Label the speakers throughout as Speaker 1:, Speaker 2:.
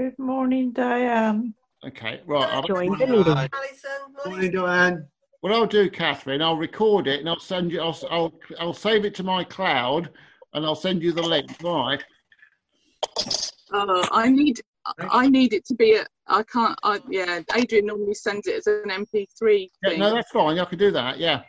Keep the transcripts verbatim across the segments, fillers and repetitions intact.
Speaker 1: Good morning, Diane.
Speaker 2: Okay, right. I'll
Speaker 3: Join the meeting.
Speaker 4: Alison,
Speaker 5: Morning, Diane.
Speaker 2: What I'll do, Catherine, I'll record it and I'll send you. I'll I'll, I'll save it to my cloud and I'll send you the link. Right.
Speaker 6: Uh, I need I need it to be a. I can't. I, yeah, Adrian normally sends it as an M P three
Speaker 2: Yeah,
Speaker 6: thing,
Speaker 2: no, that's fine. I can do that. Yeah.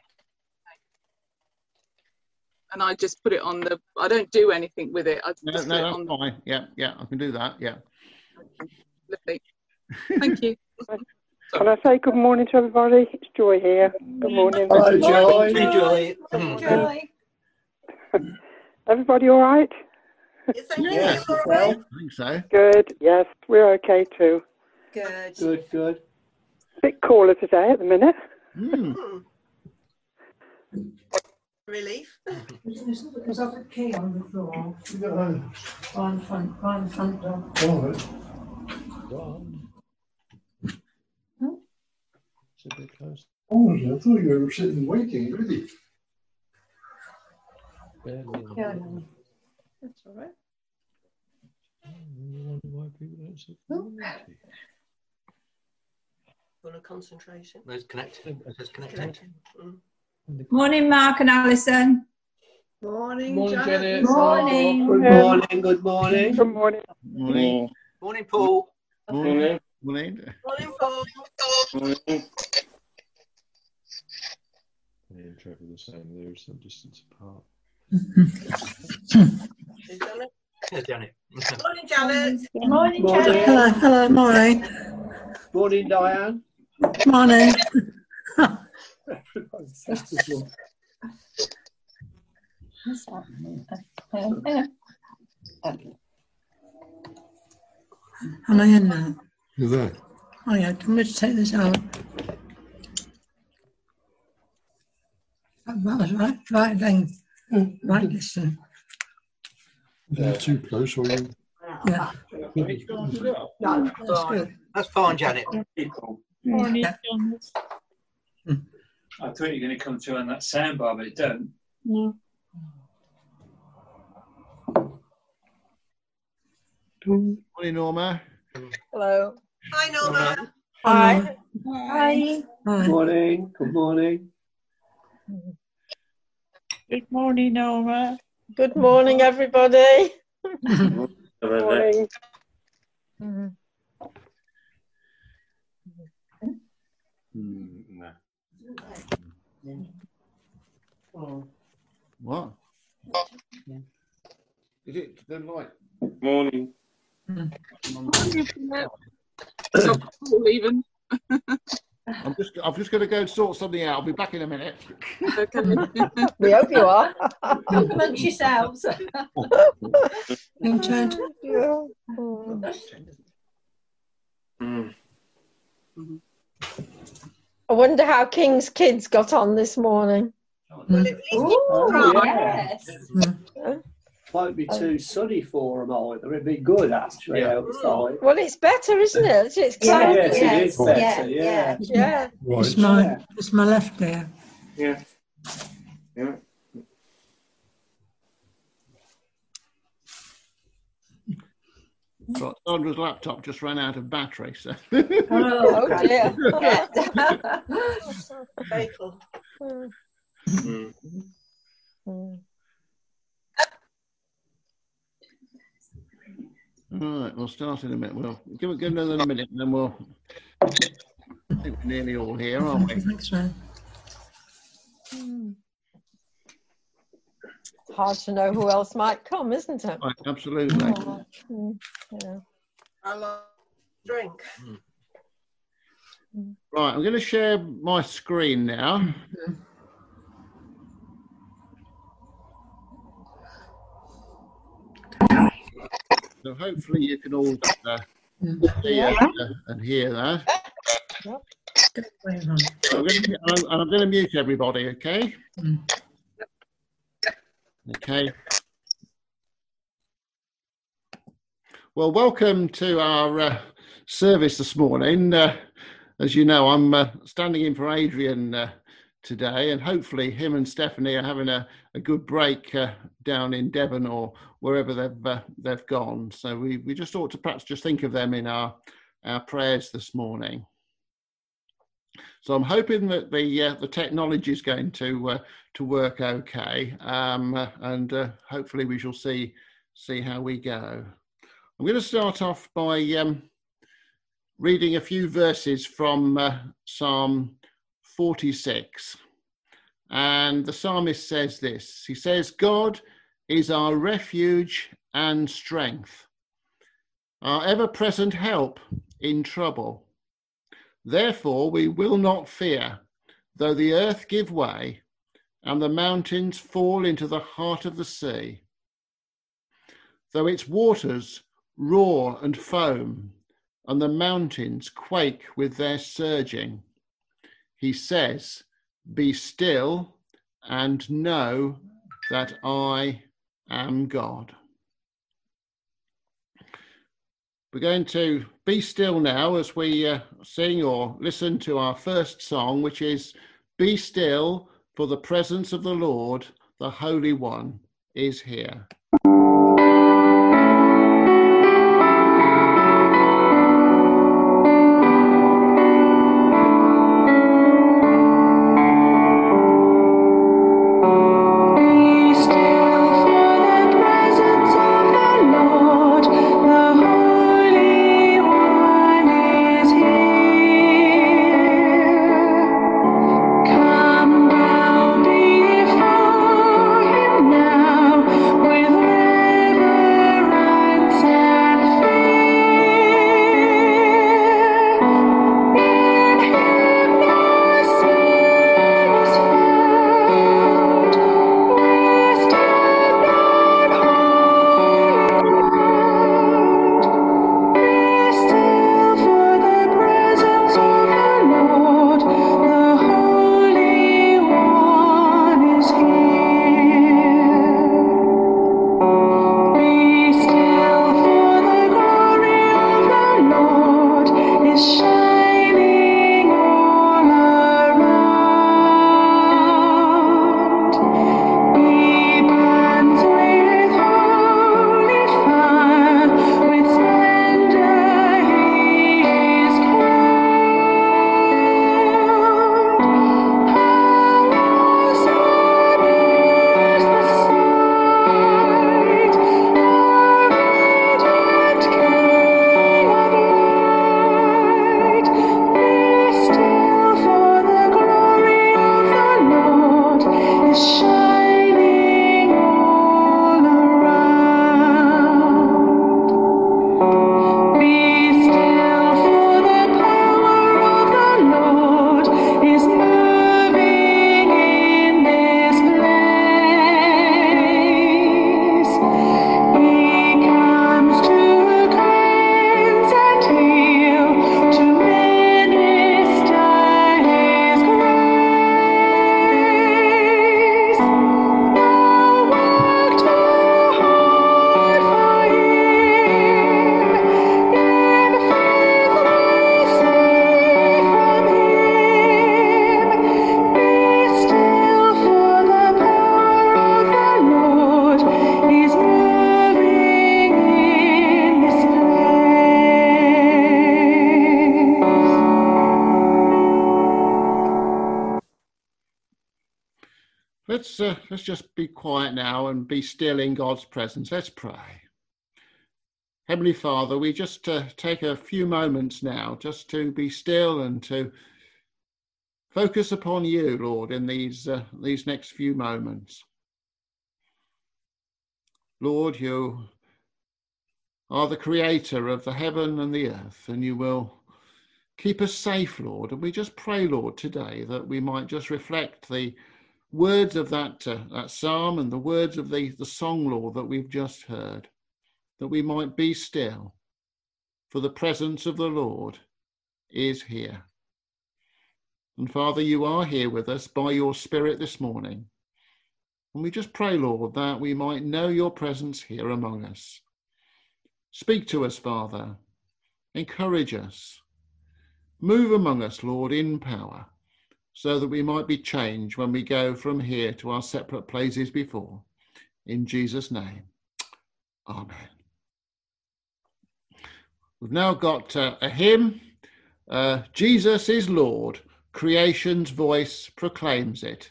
Speaker 6: and I just put it on the. I don't do anything with it. I
Speaker 2: No,
Speaker 6: just
Speaker 2: no,
Speaker 6: put it
Speaker 2: that's
Speaker 6: on.
Speaker 2: fine. Yeah, yeah, I can do that. Yeah.
Speaker 6: The, thank you.
Speaker 3: Can I say good morning to everybody? It's Joy here. Good morning.
Speaker 5: Hello, Joy.
Speaker 4: Morning,
Speaker 5: Joy.
Speaker 4: Morning, Joy.
Speaker 3: Everybody all right?
Speaker 4: Yes, thank you.
Speaker 5: Yes,
Speaker 4: All
Speaker 5: well,
Speaker 4: right.
Speaker 2: I think so.
Speaker 3: Good. Yes, we're okay too.
Speaker 4: Good.
Speaker 5: good, good.
Speaker 3: Bit cooler today at the minute.
Speaker 2: Hmm.
Speaker 4: Hmm. Relief.
Speaker 7: There's there's a key on the floor. On front, on front door.
Speaker 8: Oh, I thought you were sitting waiting, ready.
Speaker 7: Yeah, no. That's all right.
Speaker 4: Full of concentration.
Speaker 5: There's connected. There's connected.
Speaker 4: Connecting. Mm.
Speaker 1: Morning, Mark and Alison.
Speaker 4: Morning,
Speaker 5: Morning,
Speaker 4: Janet.
Speaker 5: Janet.
Speaker 1: Morning.
Speaker 5: Good morning. Good morning.
Speaker 3: Good morning.
Speaker 2: Morning.
Speaker 5: Morning, Paul.
Speaker 2: Morning. Morning.
Speaker 4: Morning, Paul.
Speaker 8: Me and Trevor the same. They're some distance apart.
Speaker 4: Is Janet?
Speaker 5: Here's Janet.
Speaker 4: Morning, Janet.
Speaker 1: Morning,
Speaker 5: Morning.
Speaker 1: Janet.
Speaker 7: Hello, hello, morning.
Speaker 5: Morning, Diane.
Speaker 7: Morning. Am I in now?
Speaker 8: You're there.
Speaker 7: Oh yeah, can we just take this out? That was right, right then, right distance.
Speaker 8: You're too close, or you?
Speaker 7: Yeah,
Speaker 4: No.
Speaker 7: that's good.
Speaker 5: That's fine, Janet.
Speaker 1: Morning,
Speaker 7: Yeah.
Speaker 1: Thomas.
Speaker 9: I thought you were going to come through on that soundbar, but it don't.
Speaker 1: No.
Speaker 2: Morning, Norma.
Speaker 4: Hello. Hi, Norma.
Speaker 1: Hi.
Speaker 7: Hi. Hi.
Speaker 5: Morning. Good morning.
Speaker 1: Good morning, Norma.
Speaker 4: Good morning, everybody.
Speaker 3: Morning.
Speaker 8: Hmm, no.
Speaker 2: What? Is it the light?
Speaker 5: Morning.
Speaker 6: Paul even.
Speaker 2: I'm just. I'm just going to go sort something out. I'll be back in a minute.
Speaker 6: Okay.
Speaker 4: We hope you are.
Speaker 1: Talk amongst yourselves.
Speaker 7: Vincent.
Speaker 10: I wonder how King's Kids got on this morning.
Speaker 4: Well, at least
Speaker 5: Oh,
Speaker 4: it's
Speaker 5: yeah. Might be too sunny for them either. It'd be good actually
Speaker 9: Yeah.
Speaker 5: outside.
Speaker 10: Well, it's better, isn't it? It's
Speaker 5: Yeah,
Speaker 10: cloudy.
Speaker 5: yes, it is better.
Speaker 1: Yeah,
Speaker 5: Yeah.
Speaker 10: Yeah.
Speaker 7: It's
Speaker 8: Right.
Speaker 7: my, it's my left ear.
Speaker 5: Yeah. Yeah.
Speaker 2: Right, Sandra's laptop just ran out of battery, so.
Speaker 10: Oh dear.
Speaker 4: very cool.
Speaker 10: Mm.
Speaker 2: All right, we'll start in a minute. We'll give it give another minute, and then we'll. I think we're nearly all here, aren't we?
Speaker 7: Thanks, man.
Speaker 10: Hard to know who else might come, isn't it?
Speaker 2: Right, absolutely.
Speaker 10: Mm, yeah.
Speaker 4: I love drink.
Speaker 2: Right, I'm going to share my screen now. So hopefully you can all uh, see uh, and hear that.
Speaker 7: Get away, hon.
Speaker 2: So I'm going to, and I'm going to mute everybody, okay?
Speaker 7: Mm.
Speaker 2: Okay. Well, welcome to our uh, service this morning. Uh, as you know, I'm uh, standing in for Adrian uh, today, and hopefully him and Stephanie are having a, a good break uh, down in Devon or wherever they've uh, they've gone. So we, we just ought to perhaps just think of them in our, our prayers this morning. So I'm hoping that the uh, the technology is going to uh, to work okay, um, uh, and uh, hopefully we shall see see how we go. I'm going to start off by um, reading a few verses from uh, Psalm forty-six, and the psalmist says this. He says, "God is our refuge and strength, our ever-present help in trouble. Therefore we will not fear, though the earth give way and the mountains fall into the heart of the sea, though its waters roar and foam and the mountains quake with their surging. He says, be still and know that I am God." We're going to be still now as we uh, sing or listen to our first song, which is "Be Still, for the presence of the Lord, the Holy One, is here." Let's, uh, let's just be quiet now and be still in God's presence. Let's pray. Heavenly Father, we just uh, take a few moments now just to be still and to focus upon you, Lord, in these, uh, these next few moments. Lord, you are the creator of the heaven and the earth, and you will keep us safe, Lord. And we just pray, Lord, today that we might just reflect the words of that, uh, that psalm and the words of the, the song, Lord, that we've just heard, that we might be still, for the presence of the Lord is here. And Father, you are here with us by your Spirit this morning. And we just pray, Lord, that we might know your presence here among us. Speak to us, Father. Encourage us. Move among us, Lord, in power. so that we might be changed when we go from here to our separate places before. In Jesus' name, amen. We've now got uh, a hymn, uh, Jesus is Lord, creation's voice proclaims it.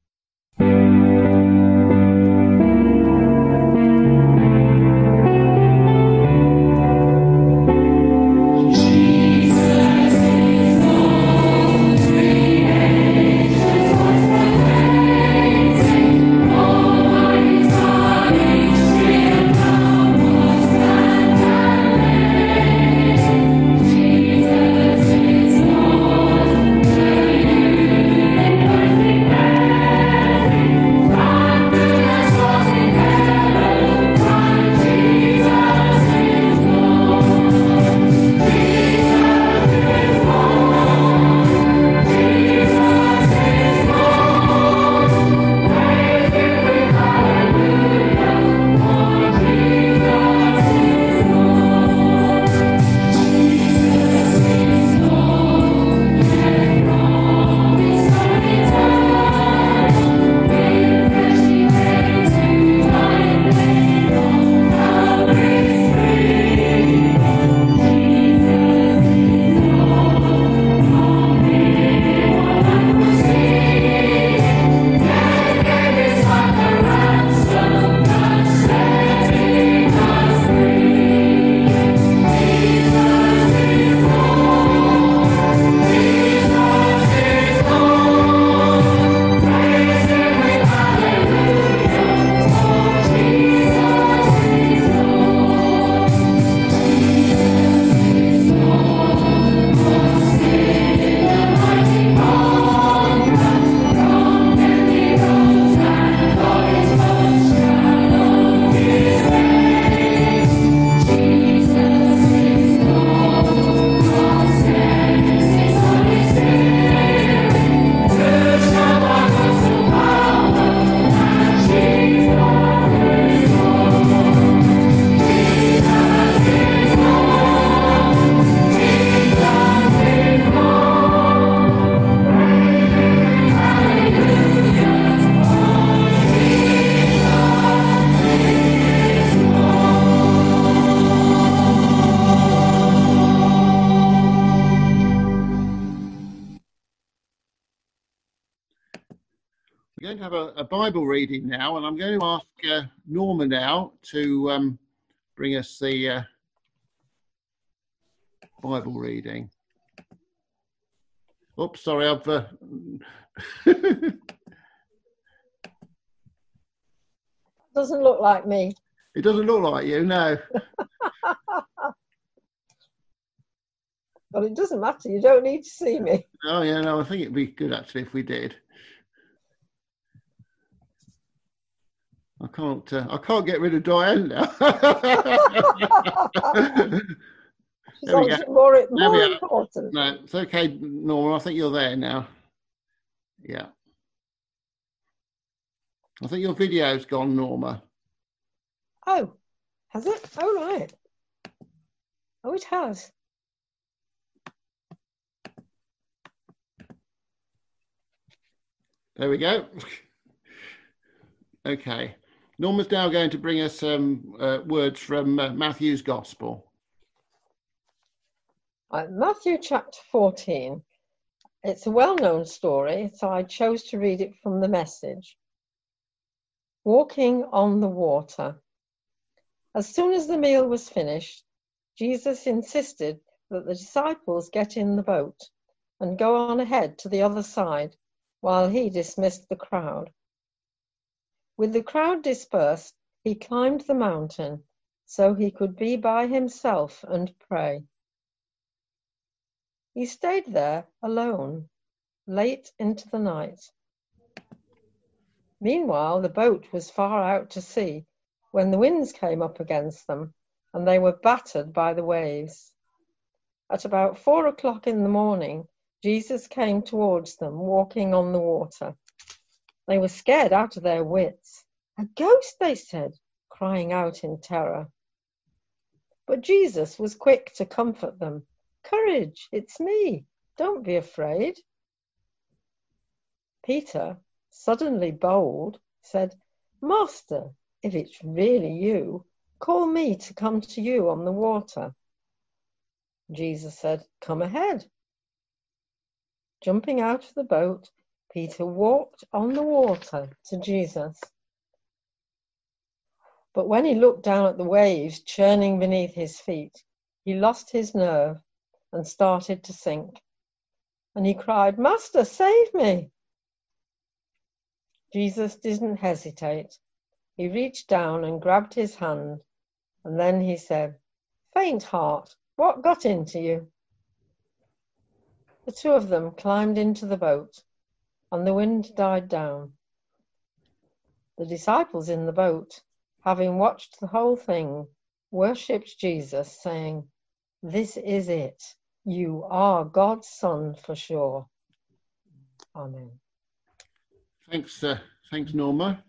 Speaker 2: We're going to have a, a Bible reading now, and I'm going to ask uh, Norma now to um, bring us the uh, Bible reading. Oops, sorry, I've... Uh...
Speaker 10: Doesn't look like me.
Speaker 2: It doesn't look like you, no.
Speaker 10: But it doesn't matter, you don't need to see me.
Speaker 2: Oh, yeah, no, I think it'd be good, actually, if we did. I can't. Uh, I can't get rid of Diane now.
Speaker 10: She's obviously more, more important.
Speaker 2: No, it's okay, Norma. I think you're there now. Yeah. I think your video's gone, Norma.
Speaker 10: Oh, has it? Oh, right. Oh, it has.
Speaker 2: There we go. Okay. Norma's now going to bring us some uh, words from uh, Matthew's Gospel.
Speaker 10: Right, Matthew chapter fourteen. It's a well-known story, so I chose to read it from the Message. Walking on the water. As soon as the meal was finished, Jesus insisted that the disciples get in the boat and go on ahead to the other side while he dismissed the crowd. With the crowd dispersed, he climbed the mountain so he could be by himself and pray. He stayed there alone, late into the night. Meanwhile, the boat was far out to sea when the winds came up against them and they were battered by the waves. At about four o'clock in the morning, Jesus came towards them, walking on the water. They were scared out of their wits. A ghost, they said, crying out in terror. But Jesus was quick to comfort them. Courage, it's me. Don't be afraid. Peter, suddenly bold, said, "Master, if it's really you, call me to come to you on the water." Jesus said, "Come ahead." Jumping out of the boat, Peter walked on the water to Jesus. But when he looked down at the waves churning beneath his feet, he lost his nerve and started to sink. And he cried, "Master, save me!" Jesus didn't hesitate. He reached down and grabbed his hand, and then he said, "Faint heart, what got into you?" The two of them climbed into the boat, and the wind died down. The disciples in the boat, having watched the whole thing, worshipped Jesus, saying, "This is it. You are God's Son for sure." Amen.
Speaker 2: Thanks, uh, thanks, Norma.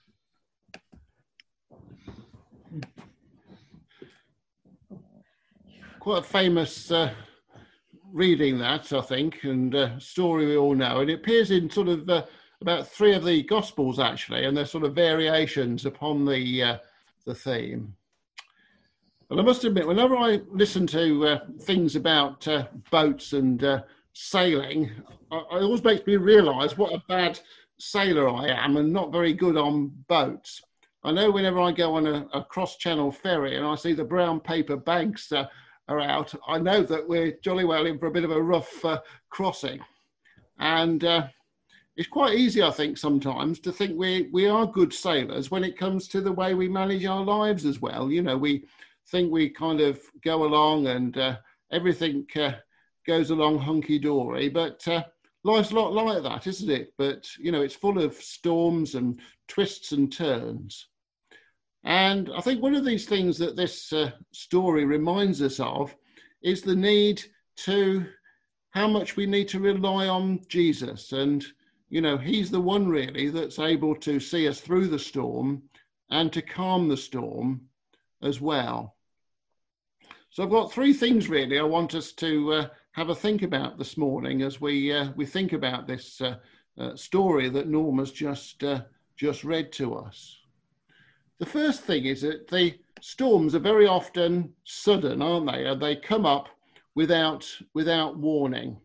Speaker 2: Quite a famous uh, reading that, I think, and uh, story we all know. And it appears in sort of uh, about three of the Gospels, actually, and they're sort of variations upon the uh, the theme. And I must admit, whenever I listen to uh, things about uh, boats and uh, sailing, I, it always makes me realise what a bad sailor I am and not very good on boats. I know whenever I go on a, a cross-channel ferry and I see the brown paper bags uh, are out, I know that we're jolly well in for a bit of a rough uh, crossing. And uh, it's quite easy, I think, sometimes to think we, we are good sailors when it comes to the way we manage our lives as well. You know, we think we kind of go along and uh, everything uh, goes along hunky-dory, but uh, life's a lot like that, isn't it? But, you know, it's full of storms and twists and turns. And I think one of these things that this uh, story reminds us of is the need to, how much we need to rely on Jesus. And, you know, he's the one really that's able to see us through the storm and to calm the storm as well. So I've got three things really I want us to uh, have a think about this morning as we uh, we think about this uh, uh, story that Norma's just uh, just read to us. The first thing is that the storms are very often sudden, aren't they? And they come up without without warning.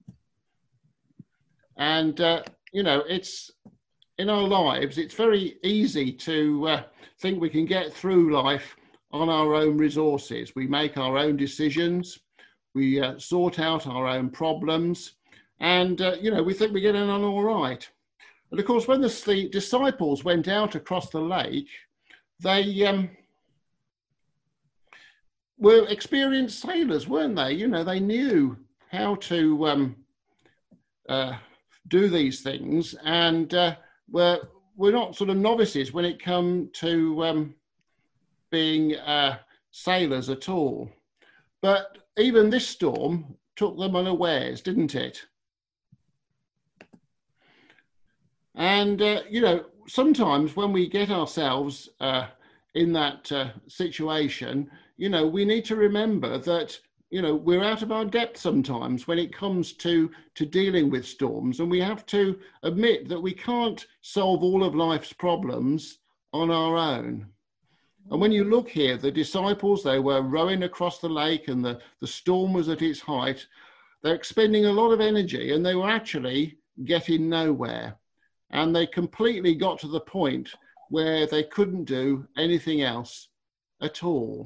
Speaker 2: And uh, you know, it's in our lives, it's very easy to uh, think we can get through life on our own resources. We make our own decisions. We uh, sort out our own problems, and uh, you know, we think we're getting on all right. And of course, when the, the disciples went out across the lake, they um, were experienced sailors, weren't they? You know, they knew how to um, uh, do these things, and uh, were were not sort of novices when it come to um, being uh, sailors at all. But even this storm took them unawares, didn't it? And, uh, you know, sometimes when we get ourselves uh, in that uh, situation, you know, we need to remember that, you know, we're out of our depth sometimes when it comes to, to dealing with storms. And we have to admit that we can't solve all of life's problems on our own. And when you look here, the disciples, they were rowing across the lake and the, the storm was at its height. They're expending a lot of energy and they were actually getting nowhere. And they completely got to the point where they couldn't do anything else at all.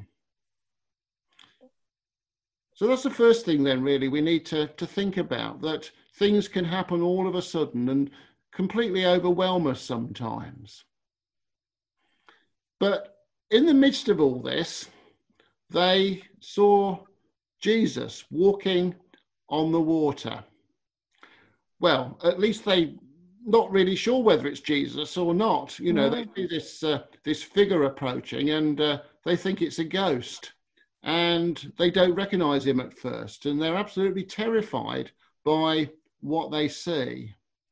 Speaker 2: So that's the first thing then really we need to, to think about, that things can happen all of a sudden and completely overwhelm us sometimes. But in the midst of all this, they saw Jesus walking on the water. Well, at least they not really sure whether it's Jesus or not. You know, mm. they see this uh, this figure approaching and uh, they think it's a ghost, and they don't recognize him at first, and they're absolutely terrified by what they see.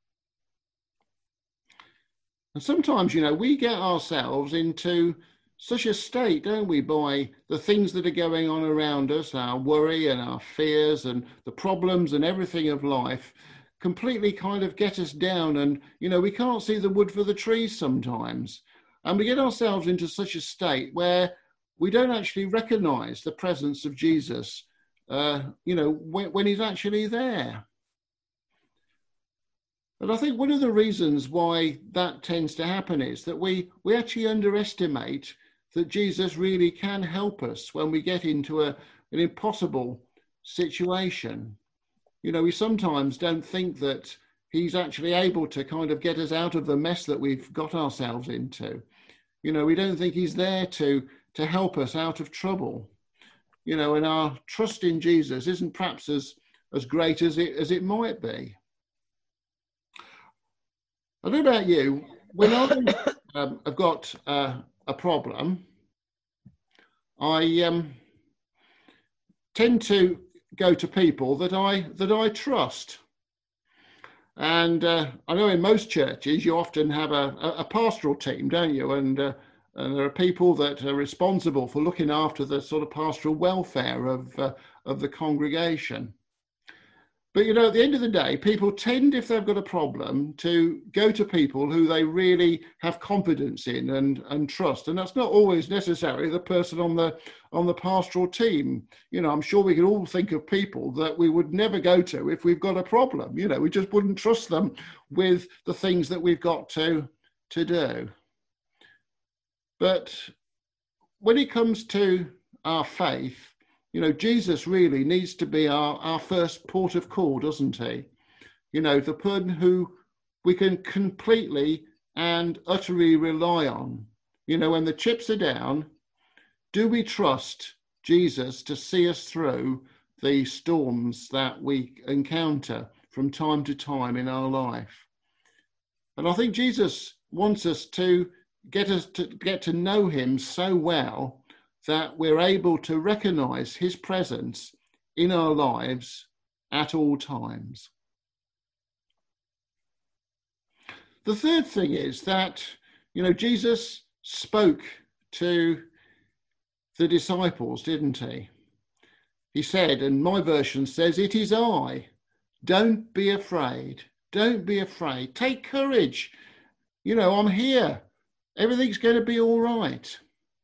Speaker 2: And sometimes, you know, we get ourselves into such a state, don't we, by the things that are going on around us, our worry and our fears and the problems and everything of life completely kind of get us down, and, you know, we can't see the wood for the trees sometimes. And we get ourselves into such a state where we don't actually recognize the presence of Jesus, uh, you know, when, when he's actually there. And I think one of the reasons why that tends to happen is that we, we actually underestimate that Jesus really can help us when we get into a, an impossible situation. You know, we sometimes don't think that he's actually able to kind of get us out of the mess that we've got ourselves into. You know, we don't think he's there to, to help us out of trouble. You know, and our trust in Jesus isn't perhaps as, as great as it, as it might be. I don't know about you, when I um, have got uh, a problem, I um, tend to go to people that I that I trust. And uh, I know in most churches you often have a, a, a pastoral team, don't you? And, uh, and there are people that are responsible for looking after the sort of pastoral welfare of uh, of the congregation. But, you know, at the end of the day, people tend, if they've got a problem, to go to people who they really have confidence in and, and trust. And that's not always necessarily the person on the on the pastoral team. You know, I'm sure we can all think of people that we would never go to if we've got a problem. You know, we just wouldn't trust them with the things that we've got to, to do. But when it comes to our faith, you know, Jesus really needs to be our, our first port of call, doesn't he? You know, the person who we can completely and utterly rely on. You know, when the chips are down, do we trust Jesus to see us through the storms that we encounter from time to time in our life? And I think Jesus wants us to get us to get to know him so well that we're able to recognize his presence in our lives at all times. The third thing is that, you know, Jesus spoke to the disciples, didn't he? He said, and my version says, "It is I. Don't be afraid. Don't be afraid. Take courage. You know, I'm here. Everything's going to be all right."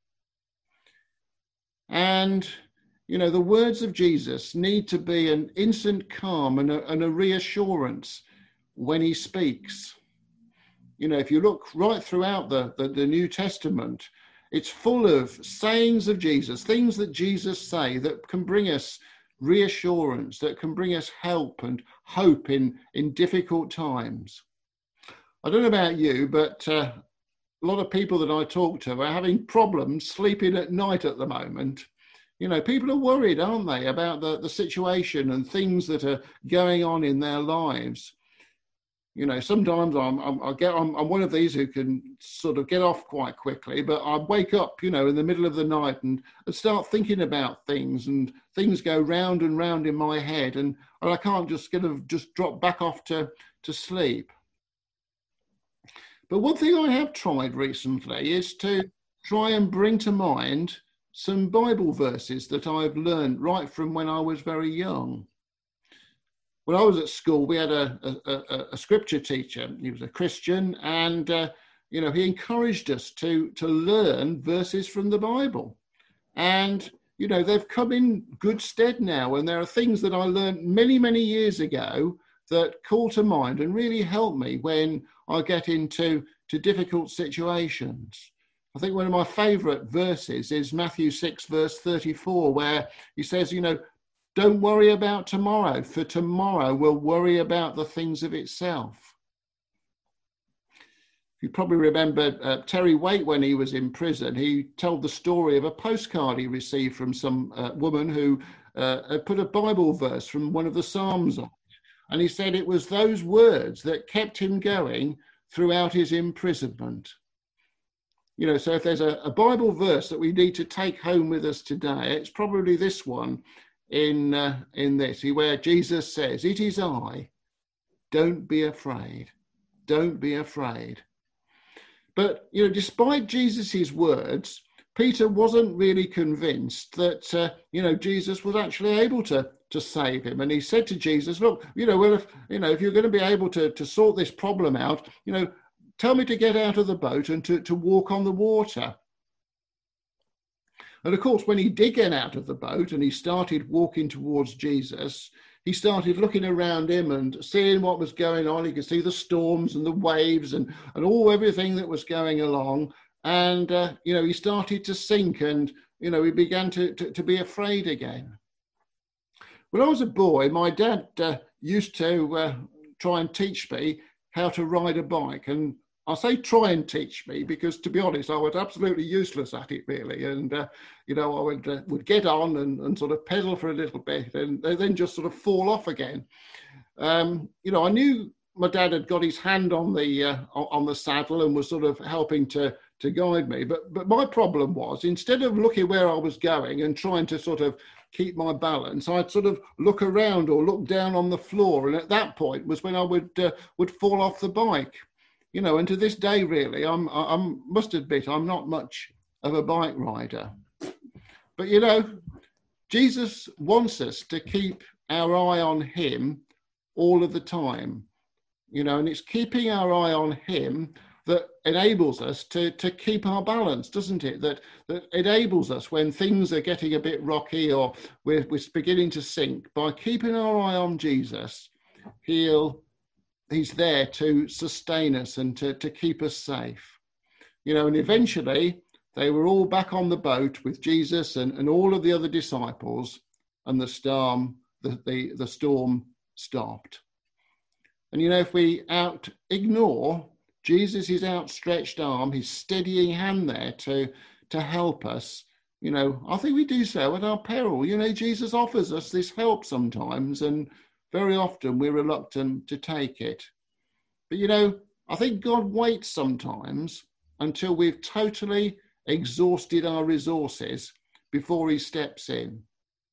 Speaker 2: And, you know, the words of Jesus need to be an instant calm and a, and a reassurance when he speaks. You know, if you look right throughout the, the, the New Testament, it's full of sayings of Jesus, things that Jesus say that can bring us reassurance, that can bring us help and hope in, in difficult times. I don't know about you, but uh, a lot of people that I talk to are having problems sleeping at night at the moment. You know, people are worried, aren't they, about the, the situation and things that are going on in their lives. You know, sometimes I'm, I'm, I get, I'm, I'm one of these who can sort of get off quite quickly, but I wake up, you know, in the middle of the night and, and start thinking about things, and things go round and round in my head, and, and I can't just kind of just drop back off to, to sleep. But one thing I have tried recently is to try and bring to mind some Bible verses that I've learned right from when I was very young. When I was at school, we had a, a, a scripture teacher. He was a Christian, and, uh, you know, he encouraged us to, to learn verses from the Bible. And, you know, they've come in good stead now. And there are things that I learned many, many years ago that call to mind and really help me when I get into to difficult situations. I think one of my favourite verses is Matthew six, verse thirty-four, where he says, you know, don't worry about tomorrow, for tomorrow will worry about the things of itself. You probably remember uh, Terry Waite, when he was in prison, he told the story of a postcard he received from some uh, woman who uh, had put a Bible verse from one of the Psalms on. And he said it was those words that kept him going throughout his imprisonment. You know, so if there's a, a Bible verse that we need to take home with us today, it's probably this one in, uh, in this, where Jesus says, "It is I, don't be afraid, don't be afraid." But, you know, despite Jesus's words, Peter wasn't really convinced that, uh, you know, Jesus was actually able to, to save him. And he said to Jesus, look, you know, well, if, you know, if you're going to be able to, to sort this problem out, you know, tell me to get out of the boat and to, to walk on the water. And of course, when he did get out of the boat and he started walking towards Jesus, he started looking around him and seeing what was going on. He could see the storms and the waves and, and all everything that was going along. And, uh, you know, he started to sink and, you know, he began to, to, to be afraid again. When I was a boy, my dad uh, used to uh, try and teach me how to ride a bike. And I say try and teach me because, to be honest, I was absolutely useless at it, really. And, uh, you know, I would, uh, would get on and, and sort of pedal for a little bit and then just sort of fall off again. Um, you know, I knew my dad had got his hand on the uh, on the saddle and was sort of helping to to guide me. But but my problem was, instead of looking where I was going and trying to sort of keep my balance, I'd sort of look around or look down on the floor. And at that point was when I would uh, would fall off the bike. You know, and to this day, really, I'm, I I'm, must admit, I'm not much of a bike rider. But, you know, Jesus wants us to keep our eye on him all of the time. You know, and it's keeping our eye on him that enables us to, to keep our balance, doesn't it? That, that enables us when things are getting a bit rocky or we're, we're beginning to sink. By keeping our eye on Jesus, he'll He's there to sustain us and to, to keep us safe. You know, and eventually they were all back on the boat with Jesus and, and all of the other disciples, and the storm, the, the, the storm stopped. And, you know, if we out ignore Jesus' outstretched arm, his steadying hand there to, to help us, you know, I think we do so at our peril. You know, Jesus offers us this help sometimes, and very often we're reluctant to take it. But, you know, I think God waits sometimes until we've totally exhausted our resources before he steps in.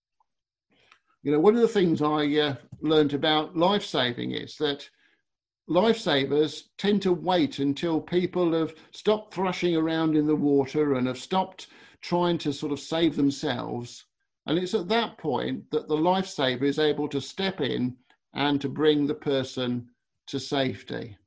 Speaker 2: You know, one of the things I uh, learned about life-saving is that lifesavers tend to wait until people have stopped thrashing around in the water and have stopped trying to sort of save themselves. And it's at that point that the lifesaver is able to step in and to bring the person to safety.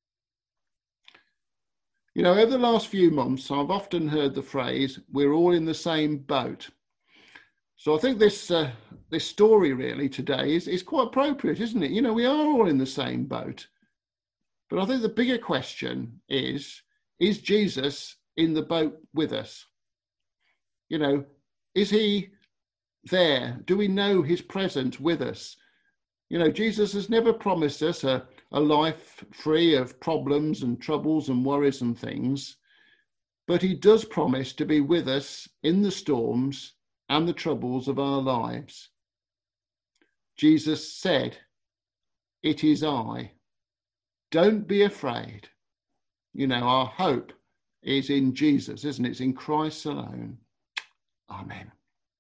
Speaker 2: You know, over the last few months, I've often heard the phrase, we're all in the same boat. So I think this uh, this story really today is, is quite appropriate, isn't it? You know, we are all in the same boat. But I think the bigger question is, is Jesus in the boat with us? You know, is he there? Do we know his presence with us? You know, Jesus has never promised us a, a life free of problems and troubles and worries and things, but he does promise to be with us in the storms and the troubles of our lives. Jesus said, "It is I. Don't be afraid." You know, our hope is in Jesus, isn't it? It's in Christ alone. Amen.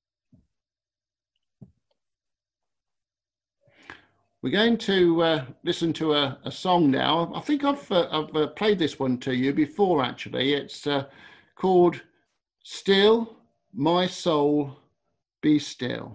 Speaker 2: We're going to uh, listen to a, a song now. I think I've, uh, I've uh, played this one to you before, actually. It's uh, called Still, My Soul, Be Still.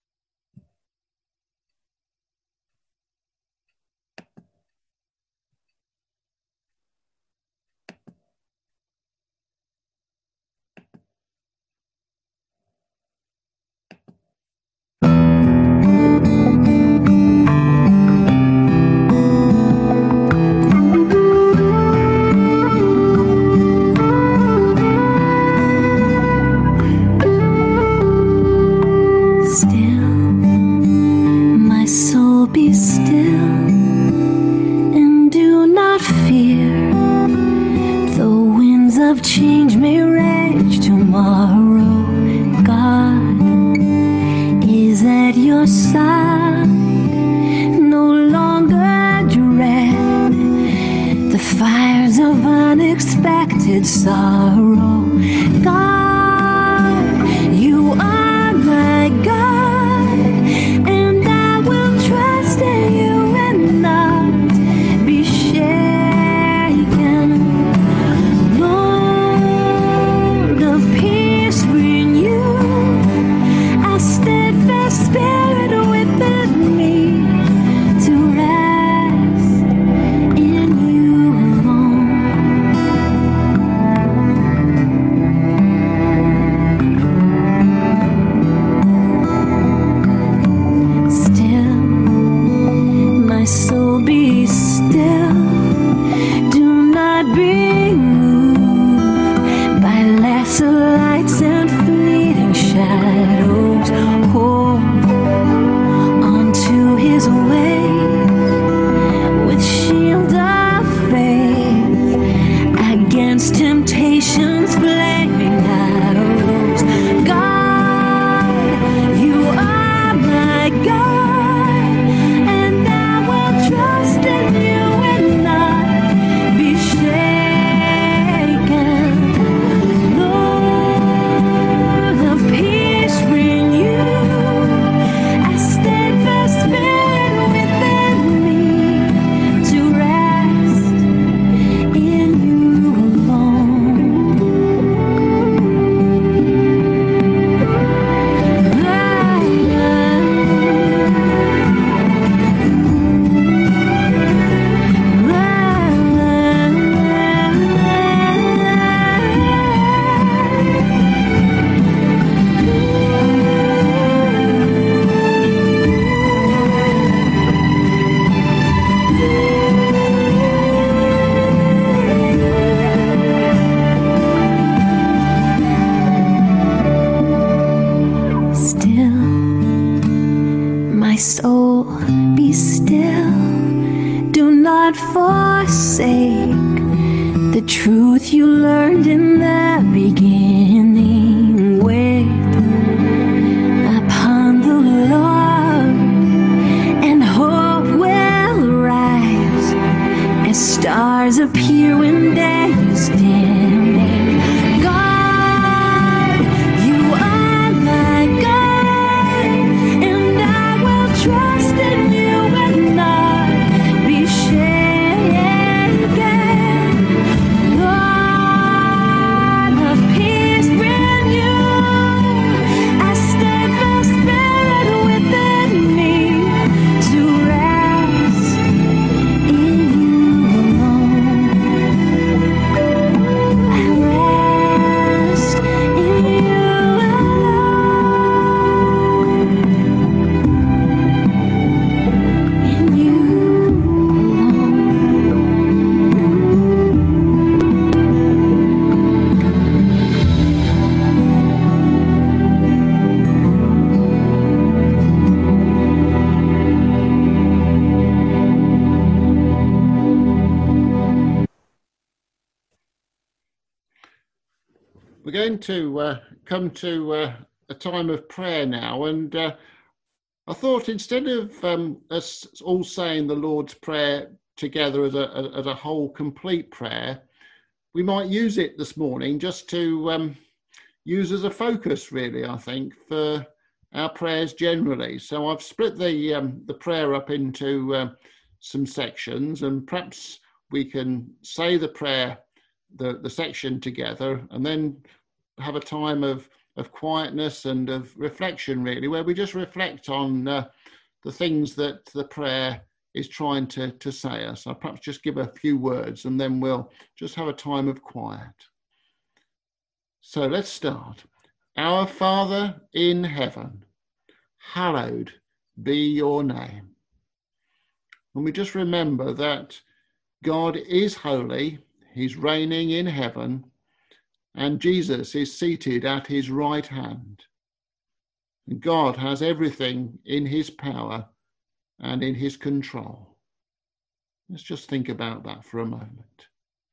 Speaker 11: Change may rage tomorrow. God is at your side. No longer dread the fires of unexpected sorrow. God, you are my God, and I will trust in you and not be shaken. Lord of peace, shadows. Hold onto his ways with shield of faith against temptation's flaming arrows. God, you are my God, and I will trust in you and not be shaken. Lord of peace, renew a steadfast spirit within me to rest in you alone. Still, my soul, be still. Do not forsake the truth you learned in the beginning. Wait upon the Lord, and hope will rise as stars appear when day is dimming. God, you are my God, and I will trust in you and not be shaken. Lord of peace, renew a steadfast spirit within me to rest in you alone. I rest in you alone. In you
Speaker 2: We're going to uh, come to uh, a time of prayer now, and uh, I thought instead of um, us all saying the Lord's Prayer together as a, as a whole complete prayer, we might use it this morning just to um, use as a focus, really, I think, for our prayers generally. So I've split the, um, the prayer up into uh, some sections, and perhaps we can say the prayer, the, the section together, and then have a time of, of quietness and of reflection, really, where we just reflect on uh, the things that the prayer is trying to, to say us. I'll perhaps just give a few words, and then we'll just have a time of quiet. So let's start. Our Father in heaven, hallowed be your name. And we just remember that God is holy, he's reigning in heaven, and Jesus is seated at his right hand. And God has everything in his power and in his control. Let's just think about that for a moment.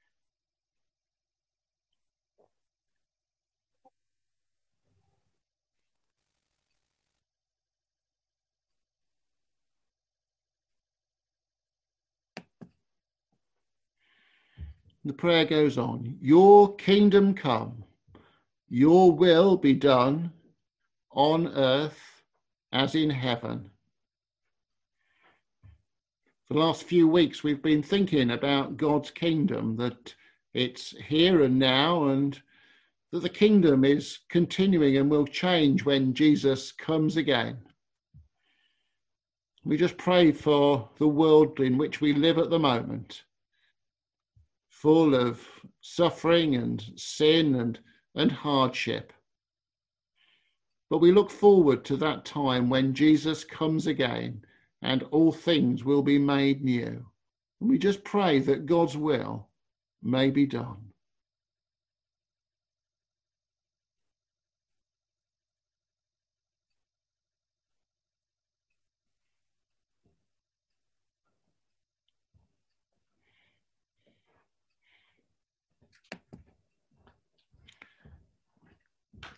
Speaker 2: The prayer goes on. Your kingdom come, your will be done on earth as in heaven. For the last few weeks, we've been thinking about God's kingdom, that it's here and now, and that the kingdom is continuing and will change when Jesus comes again. We just pray for the world in which we live at the moment, full of suffering and sin and, and hardship. But we look forward to that time when Jesus comes again and all things will be made new. And we just pray that God's will may be done.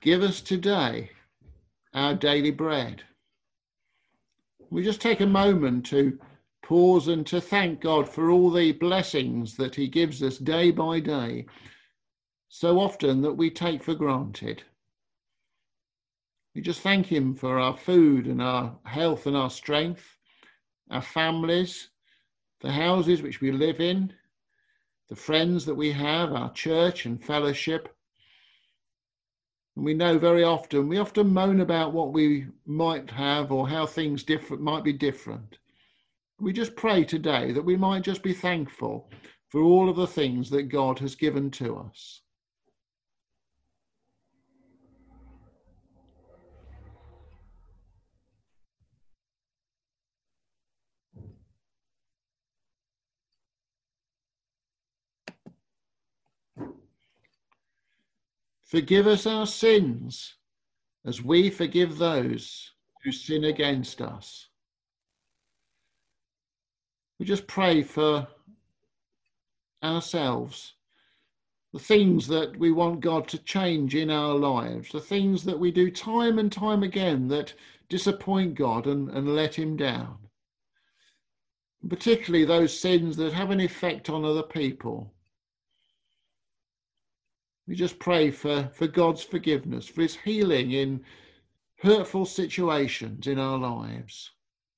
Speaker 2: give us today our daily bread. We just take a moment to pause and to thank God for all the blessings that he gives us day by day, so often that we take for granted. We just thank him for our food and our health and our strength, our families, the houses which we live in, the friends that we have, our church and fellowship. And we know very often, we often moan about what we might have or how things different might be different. We just pray today that we might just be thankful for all of the things that God has given to us. Forgive us our sins as we forgive those who sin against us. We just pray for ourselves, the things that we want God to change in our lives, the things that we do time and time again that disappoint God and, and let him down. Particularly those sins that have an effect on other people. We just pray for, for God's forgiveness, for his healing in hurtful situations in our lives.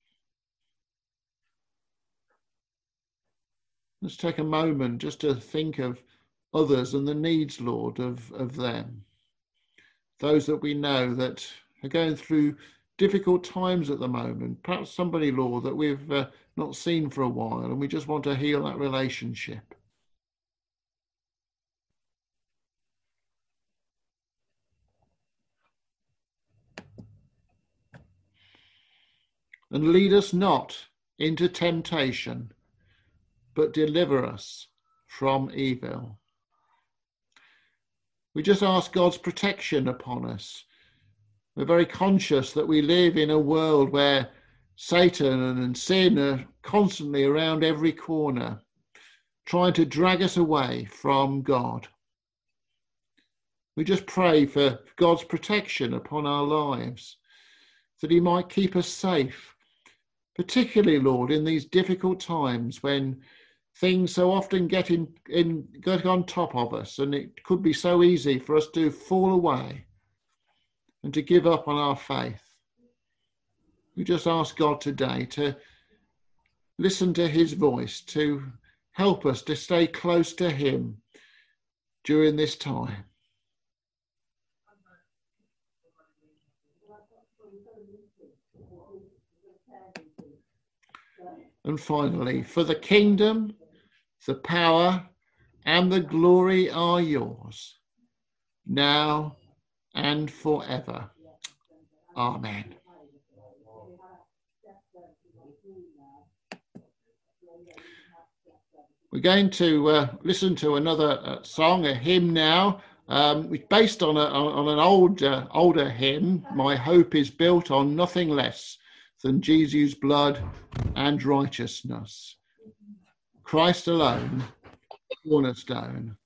Speaker 2: Let's take a moment just to think of others and the needs, Lord, of, of them. Those that we know that are going through difficult times at the moment. Perhaps somebody, Lord, that we've uh, not seen for a while, and we just want to heal that relationship. And lead us not into temptation, but deliver us from evil. We just ask God's protection upon us. We're very conscious that we live in a world where Satan and sin are constantly around every corner, trying to drag us away from God. We just pray for God's protection upon our lives, that he might keep us safe, particularly, Lord, in these difficult times when things so often get in, in get on top of us, and it could be so easy for us to fall away and to give up on our faith. We just ask God today to listen to his voice, to help us to stay close to him during this time. And finally, for the kingdom, the power, and the glory are yours, now and forever. Amen. We're going to uh, listen to another uh, song, a hymn now, um, which based on, a, on an old, uh, older hymn, My Hope is Built on Nothing Less Than Jesus' Blood and Righteousness. Christ alone, cornerstone.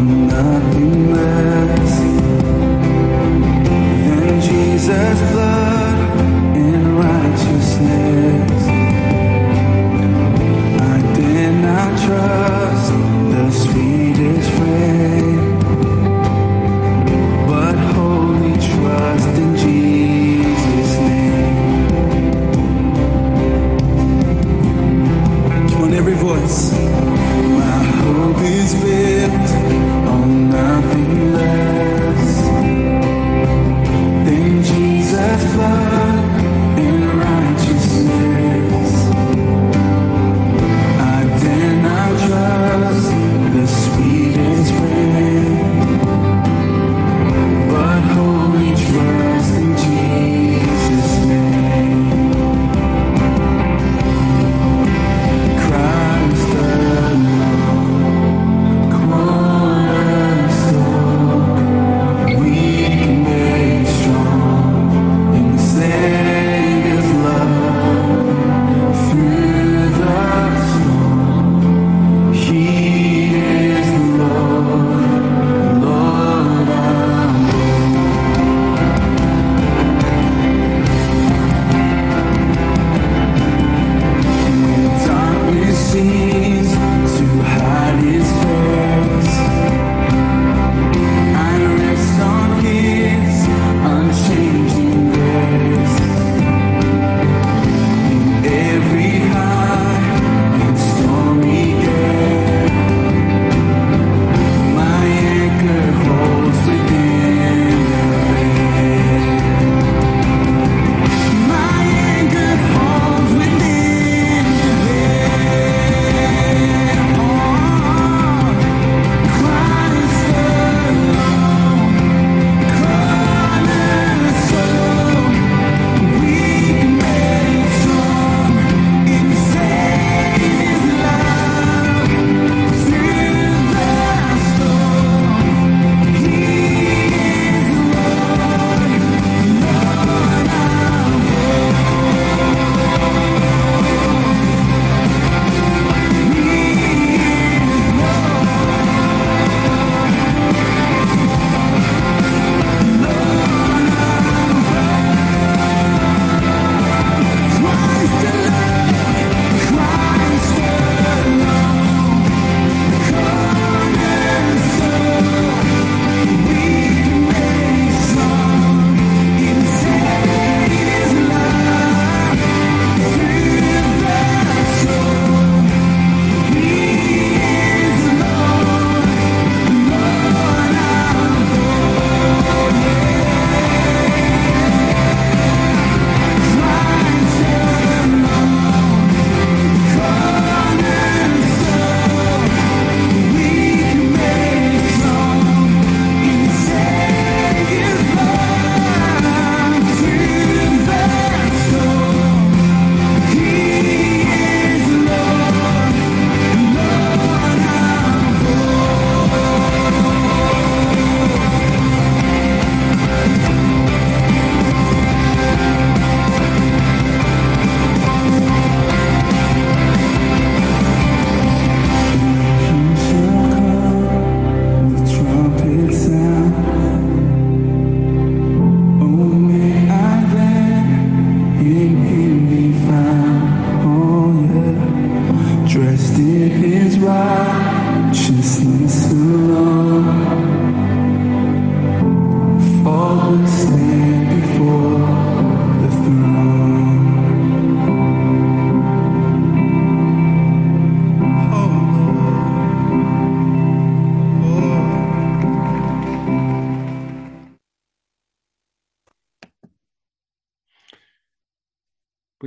Speaker 11: Jesus' blood.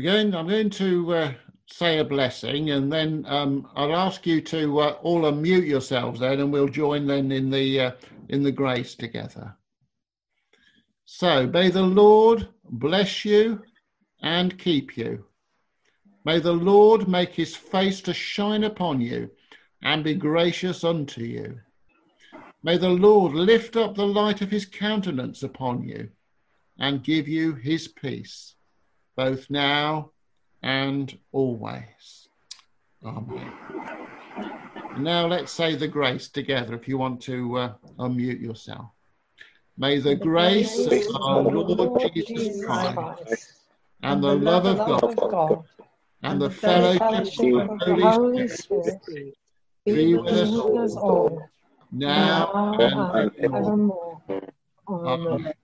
Speaker 2: we're going. I'm going to uh, say a blessing, and then um, I'll ask you to uh, all unmute yourselves then, and we'll join then in the uh, in the grace together. So, may the Lord bless you and keep you. May the Lord make his face to shine upon you and be gracious unto you. May the Lord lift up the light of his countenance upon you and give you his peace, both now and always. Amen. Now let's say the grace together if you want to uh, unmute yourself. May the grace of our Lord Jesus Christ and the love of God and the fellowship of the Holy Spirit be with us all, now and evermore. Amen.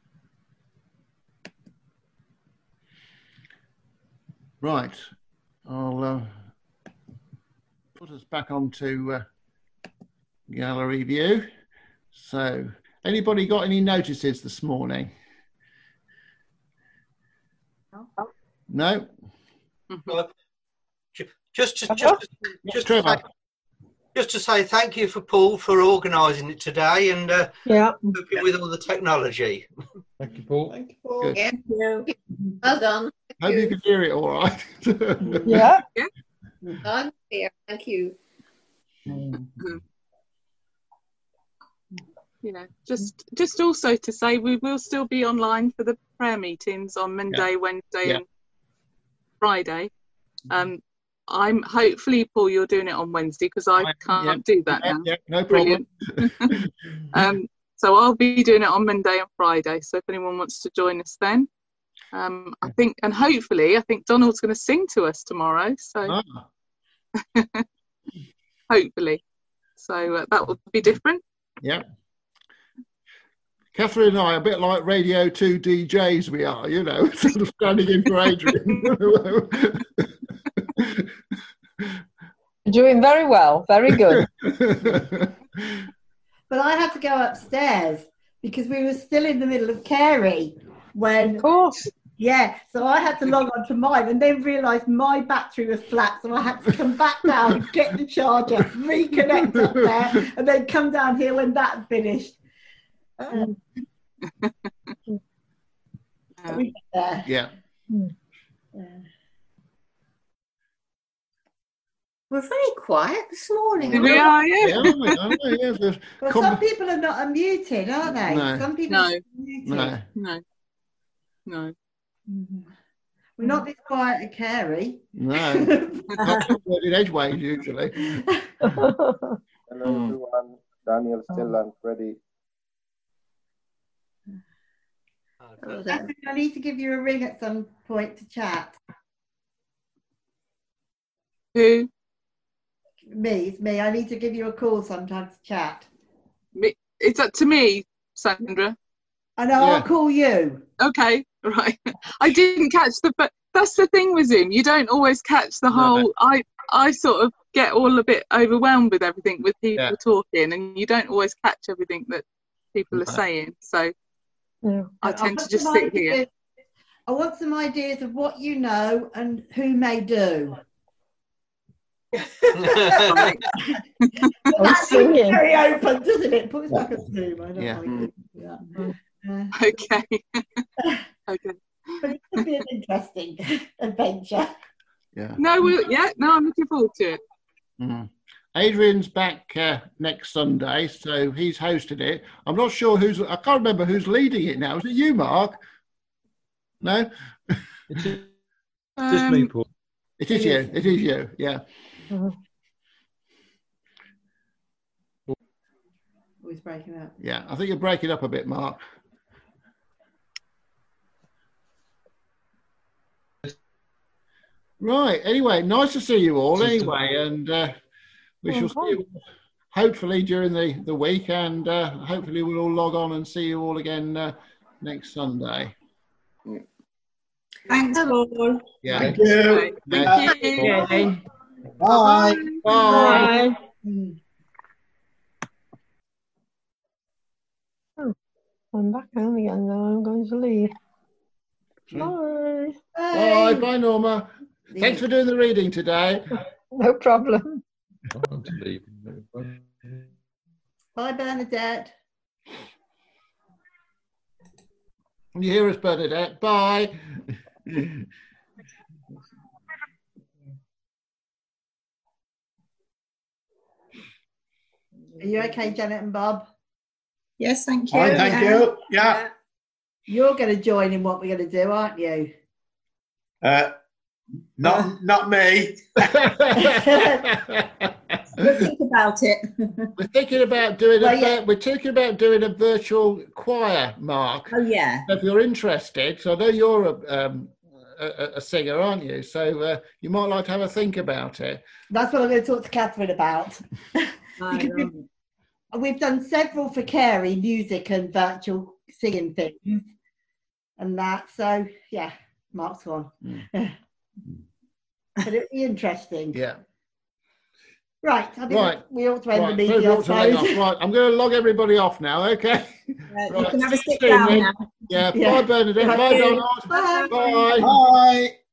Speaker 2: Right, I'll uh, put us back onto uh, gallery view. So, anybody got any notices this morning? No?
Speaker 12: Uh, just to, just, just, to say, just to say thank you for Paul for organising it today and uh,
Speaker 10: yeah.
Speaker 12: with all the technology.
Speaker 8: Thank you, Paul.
Speaker 12: Thank you, Paul.
Speaker 2: Good.
Speaker 4: Thank you. Well done.
Speaker 2: Hope you can hear it all right.
Speaker 10: Yeah.
Speaker 4: I'm here. Thank you.
Speaker 6: Yeah, just just also to say we will still be online for the prayer meetings on Monday,
Speaker 2: Yeah.
Speaker 6: Wednesday,
Speaker 2: Yeah.
Speaker 6: and Friday. Um, I'm hopefully, Paul, you're doing it on Wednesday because I can't
Speaker 2: Yeah.
Speaker 6: do that
Speaker 2: Yeah,
Speaker 6: now.
Speaker 2: yeah, no problem.
Speaker 6: Brilliant. um, so I'll be doing it on Monday and Friday. So if anyone wants to join us then, um, I think, and hopefully, I think Donald's going to sing to us tomorrow. So
Speaker 2: Ah.
Speaker 6: hopefully, so uh, that will be different.
Speaker 2: Yeah. Catherine and I are a bit like Radio two D Js we are, you know, sort of standing in for Adrian.
Speaker 10: You're doing very well, very good.
Speaker 1: But I had to go upstairs because we were still in the middle of Carey when.
Speaker 10: Of course.
Speaker 1: Yeah, so I had to log on to mine and then realised my battery was flat, so I had to come back down, get the charger, reconnect up there, and then come down here when that had finished. Um, we get there.
Speaker 2: Yeah.
Speaker 1: Yeah.
Speaker 4: We're very quiet this morning.
Speaker 6: We are, yeah.
Speaker 2: Yeah, aren't we? Aren't we? Yeah, there's
Speaker 1: Well,
Speaker 2: com-
Speaker 1: some people are not unmuted, are they?
Speaker 2: No.
Speaker 1: Some people
Speaker 6: No.
Speaker 1: are muted.
Speaker 2: No.
Speaker 6: No, no.
Speaker 1: Mhm. We're not this quiet at Carey.
Speaker 2: No. That's in Edgeways usually.
Speaker 13: Hello everyone, Daniel still and Freddie.
Speaker 1: Catherine, I need to give you a ring at some point to chat.
Speaker 6: Who?
Speaker 1: Me, it's me. I need to give you a call sometime to chat.
Speaker 6: Me? It's up to me, Sandra.
Speaker 1: I know,
Speaker 2: Yeah.
Speaker 1: I'll call you.
Speaker 6: Okay, right. I didn't catch the, but that's the thing with Zoom. You don't always catch the
Speaker 2: No.
Speaker 6: whole. I I sort of get all a bit overwhelmed with everything with people
Speaker 2: Yeah.
Speaker 6: talking, and you don't always catch everything that people are
Speaker 2: No.
Speaker 6: saying. So
Speaker 10: Yeah.
Speaker 6: I
Speaker 1: I
Speaker 6: tend
Speaker 1: want
Speaker 6: to just
Speaker 1: some
Speaker 6: sit here.
Speaker 1: ideas- I want some ideas of what you know and who may do.
Speaker 6: Right.
Speaker 1: That's
Speaker 10: singing.
Speaker 1: very open, doesn't it? Put us back on Zoom. I don't
Speaker 2: Yeah.
Speaker 1: like that. Uh,
Speaker 6: Okay. Okay.
Speaker 1: but it could be an interesting adventure.
Speaker 2: Yeah.
Speaker 6: No, we yeah. No, I'm looking forward to it.
Speaker 2: Mm. Adrian's back uh, next Sunday, so he's hosted it. I'm not sure who's, I can't remember who's leading it now. Is it you, Mark? No?
Speaker 8: It's just me,
Speaker 6: Um,
Speaker 8: Paul.
Speaker 2: It is you. It is you. Yeah.
Speaker 1: Always breaking up.
Speaker 2: Yeah. I think you're breaking up a bit, Mark. Right. Anyway, nice to see you all anyway. And uh, we shall see you hopefully during the, the week. And uh, hopefully we'll all log on and see you all again uh, next Sunday.
Speaker 1: Thanks, Paul.
Speaker 2: Yeah.
Speaker 8: Thank you.
Speaker 6: Thank you.
Speaker 1: Yeah.
Speaker 12: Bye.
Speaker 2: Bye.
Speaker 10: Bye. Oh, I'm back home again now. I'm going to leave. Bye.
Speaker 2: Bye. Bye, Norma. Thanks for doing the reading today.
Speaker 10: No problem.
Speaker 1: Bye, Bernadette.
Speaker 2: Can you hear us, Bernadette? Bye.
Speaker 1: Are you okay, Janet and Bob?
Speaker 4: Yes, thank you.
Speaker 5: Fine, thank you. Yeah.
Speaker 1: You're going to join in what we're going to do, aren't you?
Speaker 5: Uh, not not me.
Speaker 4: We'll think about it.
Speaker 2: We're thinking about doing
Speaker 1: Well,
Speaker 2: a
Speaker 1: yeah.
Speaker 2: we're thinking about doing a virtual choir, Mark.
Speaker 4: Oh, yeah.
Speaker 2: If you're interested, so I know you're a um, a, a singer, aren't you? So uh, you might like to have a think about it.
Speaker 1: That's what I'm going to talk to Catherine about.
Speaker 4: I
Speaker 1: Because
Speaker 4: know.
Speaker 1: we've, we've done several for Carey, music and virtual singing things and that. So, yeah, Mark's one.
Speaker 2: Mm.
Speaker 1: But it'd be interesting.
Speaker 2: Yeah.
Speaker 1: Right, I think
Speaker 2: Right.
Speaker 1: we ought to end
Speaker 2: Right,
Speaker 1: the
Speaker 2: so
Speaker 1: meeting,
Speaker 2: we
Speaker 1: I
Speaker 2: ought to hang
Speaker 1: suppose.
Speaker 2: off. Right, I'm going to log everybody off now, okay?
Speaker 4: Uh,
Speaker 2: Right.
Speaker 4: You can have a sit
Speaker 2: See you
Speaker 4: down
Speaker 2: then.
Speaker 4: now.
Speaker 2: Yeah,
Speaker 1: Yeah.
Speaker 2: bye, Bernadette. Bye,
Speaker 1: Okay.
Speaker 2: Donald.
Speaker 1: Bye.
Speaker 2: Bye.
Speaker 5: Bye.